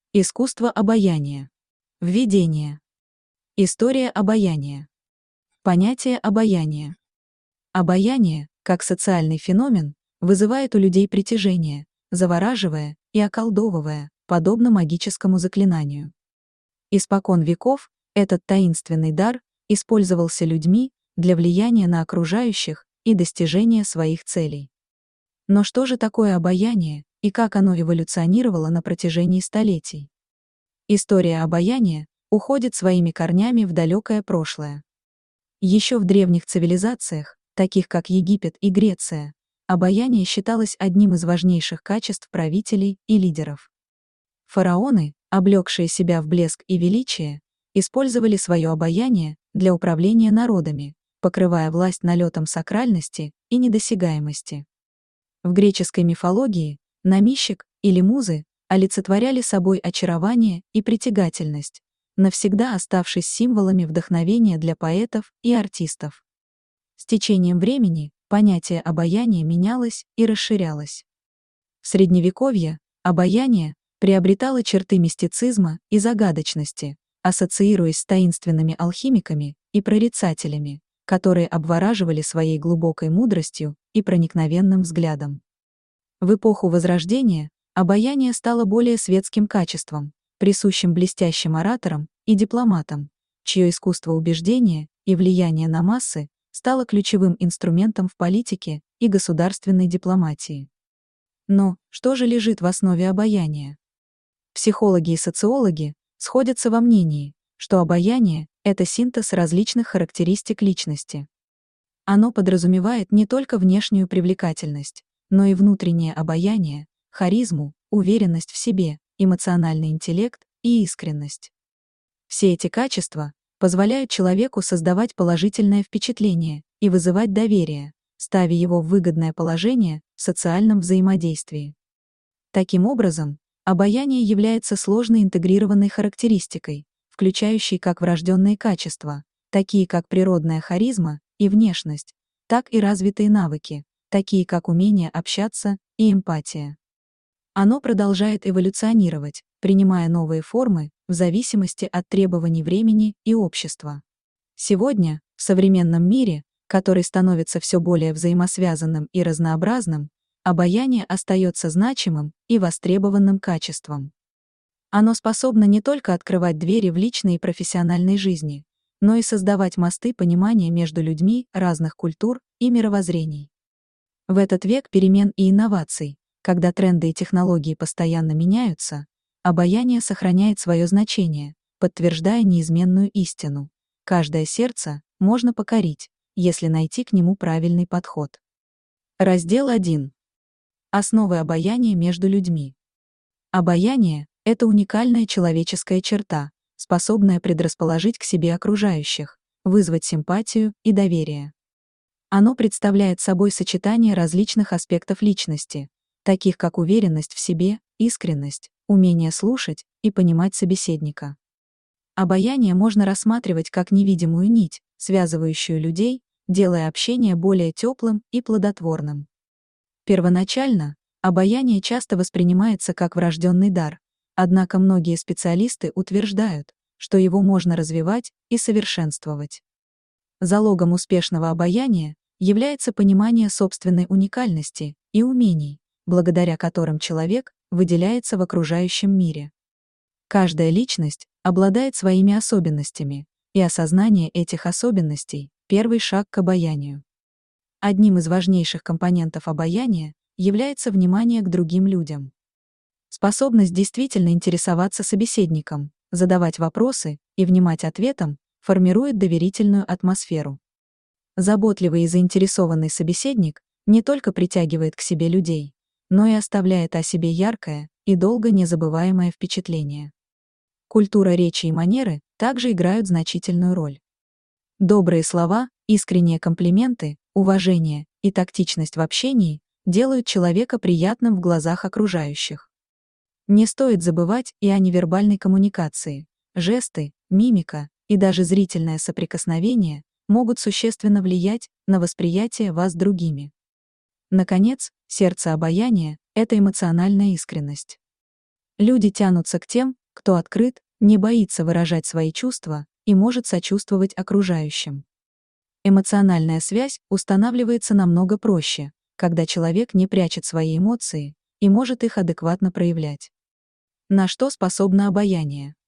Искусство обаяния. Введение. История обаяния. Понятие обаяния. Обаяние, как социальный феномен, вызывает у людей притяжение, завораживая и околдовывая, подобно магическому заклинанию. Испокон веков этот таинственный дар использовался людьми для влияния на окружающих и достижения своих целей. Но что же такое обаяние и как оно эволюционировало на протяжении столетий? История обаяния уходит своими корнями в далекое прошлое. Еще в древних цивилизациях, таких как Египет и Греция, обаяние считалось одним из важнейших качеств правителей и лидеров. Фараоны, облегшие себя в блеск и величие, использовали свое обаяние для управления народами, покрывая власть налетом сакральности и недосягаемости. В греческой мифологии намищик или музы олицетворяли собой очарование и притягательность, навсегда оставшись символами вдохновения для поэтов и артистов. С течением времени понятие обаяния менялось и расширялось. В Средневековье обаяние приобретало черты мистицизма и загадочности, ассоциируясь с таинственными алхимиками и прорицателями, которые обвораживали своей глубокой мудростью и проникновенным взглядом. В эпоху Возрождения обаяние стало более светским качеством, присущим блестящим ораторам и дипломатам, чье искусство убеждения и влияние на массы стало ключевым инструментом в политике и государственной дипломатии. Но что же лежит в основе обаяния? Психологи и социологи сходятся во мнении, что обаяние — это синтез различных характеристик личности. Оно подразумевает не только внешнюю привлекательность, но и внутреннее обаяние, харизму, уверенность в себе, эмоциональный интеллект и искренность. Все эти качества позволяют человеку создавать положительное впечатление и вызывать доверие, ставя его в выгодное положение в социальном взаимодействии. Таким образом, обаяние является сложно интегрированной характеристикой, включающей как врожденные качества, такие как природная харизма и внешность, так и развитые навыки, такие как умение общаться и эмпатия. Оно продолжает эволюционировать, принимая новые формы в зависимости от требований времени и общества. Сегодня, в современном мире, который становится все более взаимосвязанным и разнообразным, обаяние остается значимым и востребованным качеством. Оно способно не только открывать двери в личной и профессиональной жизни, но и создавать мосты понимания между людьми разных культур и мировоззрений. В этот век перемен и инноваций, когда тренды и технологии постоянно меняются, обаяние сохраняет свое значение, подтверждая неизменную истину. Каждое сердце можно покорить, если найти к нему правильный подход. Раздел 1. Основы обаяния между людьми. Обаяние — это уникальная человеческая черта, способная предрасположить к себе окружающих, вызвать симпатию и доверие. Оно представляет собой сочетание различных аспектов личности, таких как уверенность в себе, искренность, умение слушать и понимать собеседника. Обаяние можно рассматривать как невидимую нить, связывающую людей, делая общение более теплым и плодотворным. Первоначально обаяние часто воспринимается как врожденный дар, однако многие специалисты утверждают, что его можно развивать и совершенствовать. Залогом успешного обаяния является понимание собственной уникальности и умений, благодаря которым человек выделяется в окружающем мире. Каждая личность обладает своими особенностями, и осознание этих особенностей — первый шаг к обаянию. Одним из важнейших компонентов обаяния является внимание к другим людям. Способность действительно интересоваться собеседником, задавать вопросы и внимать ответам формирует доверительную атмосферу. Заботливый и заинтересованный собеседник не только притягивает к себе людей, но и оставляет о себе яркое и долго незабываемое впечатление. Культура речи и манеры также играют значительную роль. Добрые слова, искренние комплименты, уважение и тактичность в общении делают человека приятным в глазах окружающих. Не стоит забывать и о невербальной коммуникации. Жесты, мимика и даже зрительное соприкосновение могут существенно влиять на восприятие вас другими. Наконец, сердце обаяния — это эмоциональная искренность. Люди тянутся к тем, кто открыт, не боится выражать свои чувства и может сочувствовать окружающим. Эмоциональная связь устанавливается намного проще, когда человек не прячет свои эмоции и может их адекватно проявлять. На что способно обаяние?